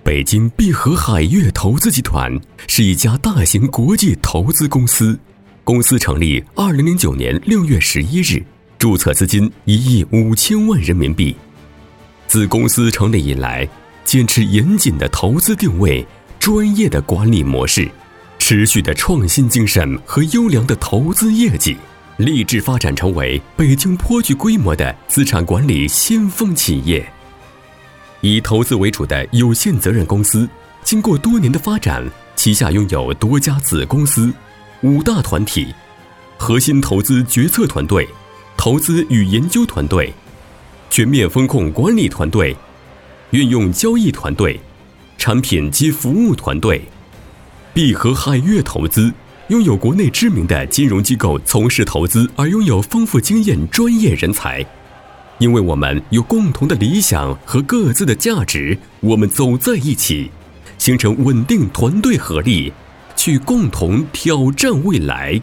北京碧河海悦投资集团是一家大型国际投资公司，公司成立2009年6月11日，注册资金1亿5千万人民币。自公司成立以来，坚持严谨的投资定位、专业的管理模式、持续的创新精神和优良的投资业绩，立志发展成为北京颇具规模的资产管理先锋企业。以投资为主的有限责任公司，经过多年的发展，旗下拥有多家子公司、5大团体、核心投资决策团队、投资与研究团队、全面风控管理团队、运用交易团队、产品及服务团队。碧河海悦投资拥有国内知名的金融机构从事投资而拥有丰富经验专业人才。因为我们有共同的理想和各自的价值，我们走在一起，形成稳定团队合力，去共同挑战未来。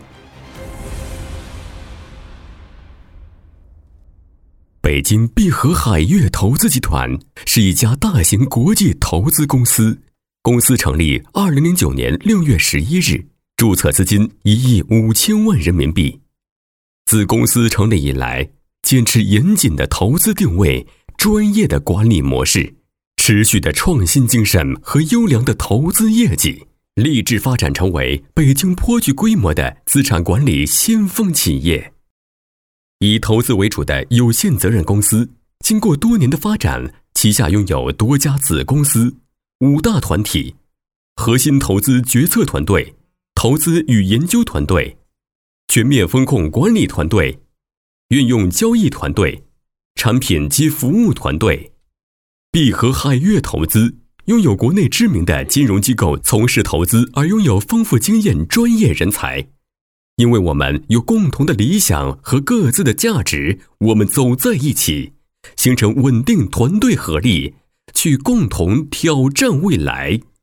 北京碧河海悦投资集团是一家大型国际投资公司，公司成立2009年6月11日，注册资金1亿5千万人民币。自公司成立以来，坚持严谨的投资定位、专业的管理模式、持续的创新精神和优良的投资业绩，立志发展成为北京颇具规模的资产管理先锋企业。以投资为主的有限责任公司，经过多年的发展，旗下拥有多家子公司、5大团体、核心投资决策团队、投资与研究团队、全面风控管理团队、运用交易团队、产品及服务团队。碧河海悦投资拥有国内知名的金融机构从事投资而拥有丰富经验专业人才。因为我们有共同的理想和各自的价值，我们走在一起，形成稳定团队合力，去共同挑战未来。